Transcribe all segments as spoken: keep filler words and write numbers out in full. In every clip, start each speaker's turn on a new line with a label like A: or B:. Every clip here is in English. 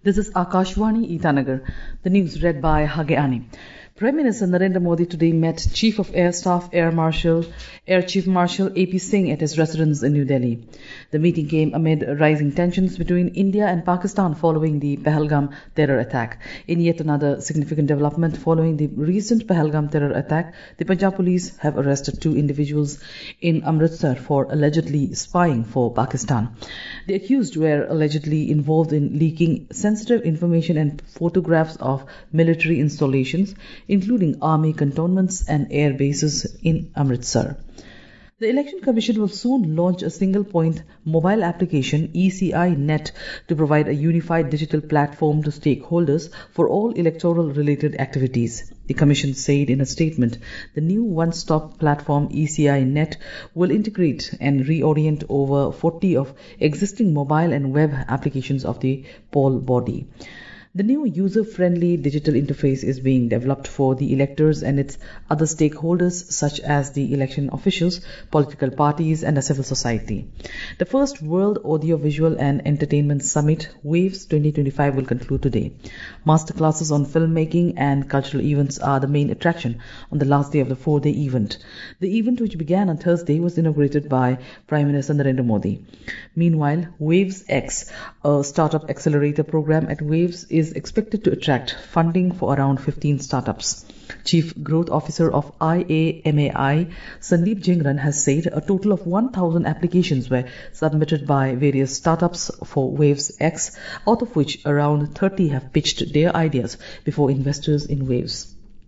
A: This is Akashvani Itanagar. The news read by Hageani. Prime Minister Narendra Modi today met Chief of Air Staff Air Marshal, Air Chief Marshal A P Singh at his residence in New Delhi. The meeting came amid rising tensions between India and Pakistan following the Pahalgam terror attack. In yet another significant development following the recent Pahalgam terror attack, the Punjab police have arrested two individuals in Amritsar for allegedly spying for Pakistan. The accused were allegedly involved in leaking sensitive information and photographs of military installations, including army cantonments and air bases in Amritsar. The Election Commission will soon launch a single-point mobile application, E C I Net, to provide a unified digital platform to stakeholders for all electoral-related activities. The Commission said in a statement, the new one-stop platform E C I Net will integrate and reorient over forty of existing mobile and web applications of the poll body. The new user-friendly digital interface is being developed for the electors and its other stakeholders such as the election officials, political parties and the civil society. The first World Audiovisual and Entertainment Summit, WAVES twenty twenty-five, will conclude today. Masterclasses on filmmaking and cultural events are the main attraction on the last day of the four-day event. The event, which began on Thursday, was inaugurated by Prime Minister Narendra Modi. Meanwhile, WAVES X, a startup accelerator program at WAVES, is is expected to attract funding for around fifteen startups. Chief Growth Officer of I A M A I, Sandeep Jingran, has said a total of one thousand applications were submitted by various startups for WAVES X, out of which around thirty have pitched their ideas before investors in WAVES.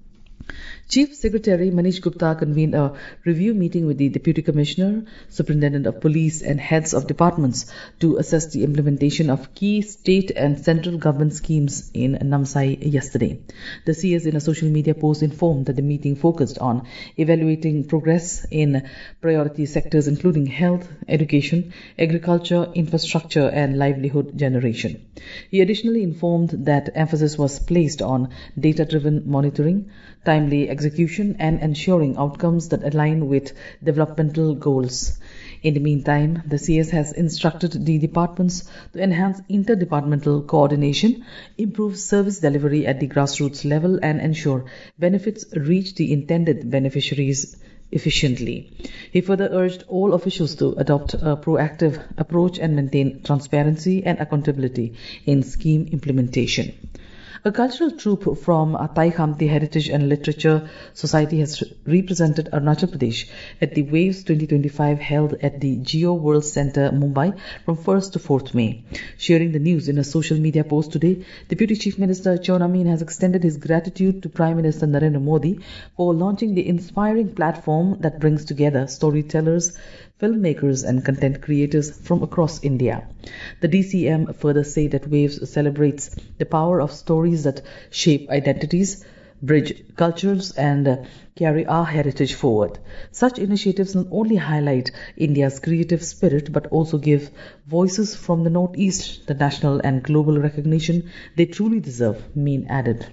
A: Chief Secretary Manish Gupta convened a review meeting with the Deputy Commissioner, Superintendent of Police and heads of departments to assess the implementation of key state and central government schemes in Namsai yesterday. The C S in a social media post informed that the meeting focused on evaluating progress in priority sectors including health, education, agriculture, infrastructure and livelihood generation. He additionally informed that emphasis was placed on data-driven monitoring, timely execution and ensuring outcomes that align with developmental goals. In the meantime, the C S has instructed the departments to enhance interdepartmental coordination, improve service delivery at the grassroots level and ensure benefits reach the intended beneficiaries efficiently. He further urged all officials to adopt a proactive approach and maintain transparency and accountability in scheme implementation. A cultural troupe from Tai Khamti Heritage and Literature Society has represented Arunachal Pradesh at the WAVES twenty twenty-five held at the Geo World Centre, Mumbai from first to fourth May. Sharing the news in a social media post today, Deputy Chief Minister Chon Amin has extended his gratitude to Prime Minister Narendra Modi for launching the inspiring platform that brings together storytellers, filmmakers and content creators from across India. The D C M further said that WAVES celebrates the power of stories that shape identities, bridge cultures and carry our heritage forward. Such initiatives not only highlight India's creative spirit but also give voices from the Northeast the national and global recognition they truly deserve, Min added.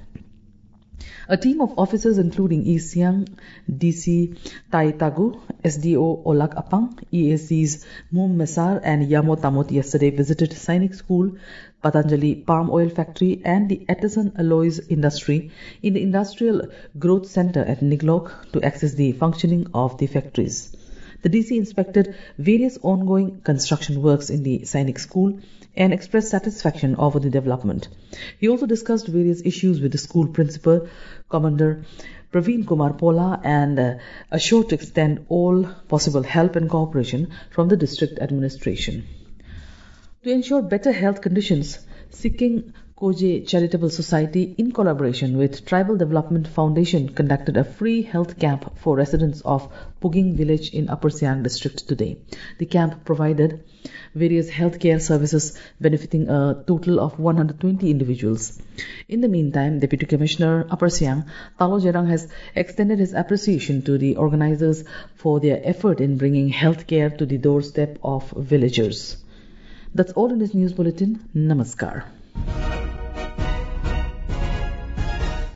A: A team of officers including E Siang, D C Tai Tagu, S D O Olak Apang, E A Cs Mum Mesar and Yamo Tamot yesterday visited Sainik School, Patanjali Palm Oil Factory and the Atterson Alloys Industry in the Industrial Growth Center at Niglok to access the functioning of the factories. The D C inspected various ongoing construction works in the Sainik School and expressed satisfaction over the development. He also discussed various issues with the school principal, Commander Praveen Kumar Pola, and uh, assured to extend all possible help and cooperation from the district administration. To ensure better health conditions, Sikking Koje Charitable Society, in collaboration with Tribal Development Foundation, conducted a free health camp for residents of Puging village in Upper Siang district today. The camp provided various healthcare services benefiting a total of one hundred twenty individuals. In the meantime, Deputy Commissioner Upper Siang, Talo Jerang, has extended his appreciation to the organizers for their effort in bringing healthcare to the doorstep of villagers. That's all in this news bulletin. Namaskar.